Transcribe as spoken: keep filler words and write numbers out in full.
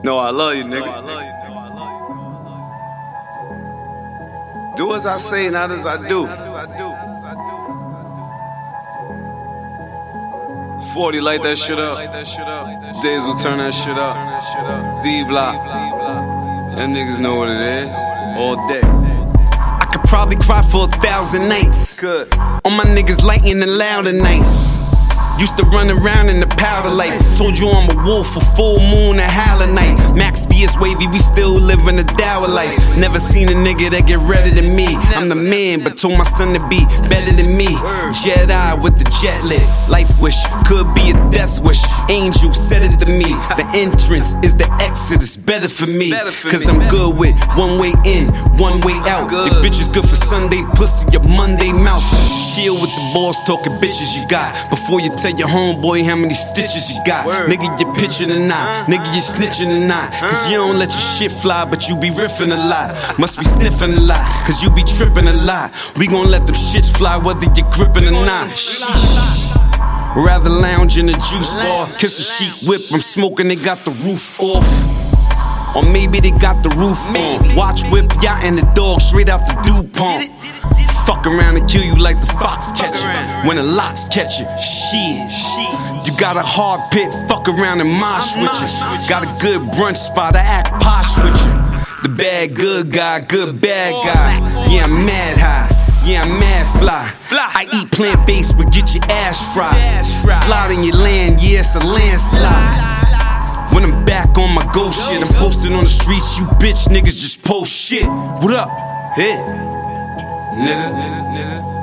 No, I love you, nigga. Do as I say, not as I do. forty, light that shit up. Days will turn that shit up. D-Block. Them niggas know what it is. All day. I could probably cry for a thousand nights. Good. All my niggas lighting the loud tonight. Used to run around in the powder life. Told you I'm a wolf, a full moon, a howler night. Max B is wavy, we still living a dour life. Never seen a nigga that get redder than me. I'm the man, but told my son to be better than me. Jedi with the jet lit. Life wish could be a death wish. Angel said it to me. The entrance is the exit, it's better for me. Cause I'm good with one way in, one way out. Your bitch is good for Sunday pussy, your Monday mouth. Chill with the boss talking bitches you got. Before you tell your homeboy how many stitches you got. Word. Nigga, you pitching or not? Nigga, you snitching or not? Cause you don't let your shit fly, but you be riffing a lot. Must be sniffing a lot, cause you be tripping a lot. We gon' let them shits fly whether you gripping or not. Sheesh. Rather lounge in a juice bar, kiss a sheet whip, I'm smoking, they got the roof off. Or maybe they got the roof on. Watch whip, yacht and the dog straight out the DuPont. Fuck around and kill you like the fox catcher. When the locks catch you, shit. You got a hard pit, fuck around and mosh with you. Got a good brunch spot, I act posh with you. The bad good guy, good bad guy. Yeah, I'm mad high. Yeah, I'm mad fly. I eat plant-based, but get your ass fried. Slide in your land, yeah, it's a landslide. When I'm back on my ghost shit, I'm posting on the streets, you bitch niggas just post shit. What up? Hey. Nigga, nigga, nigga.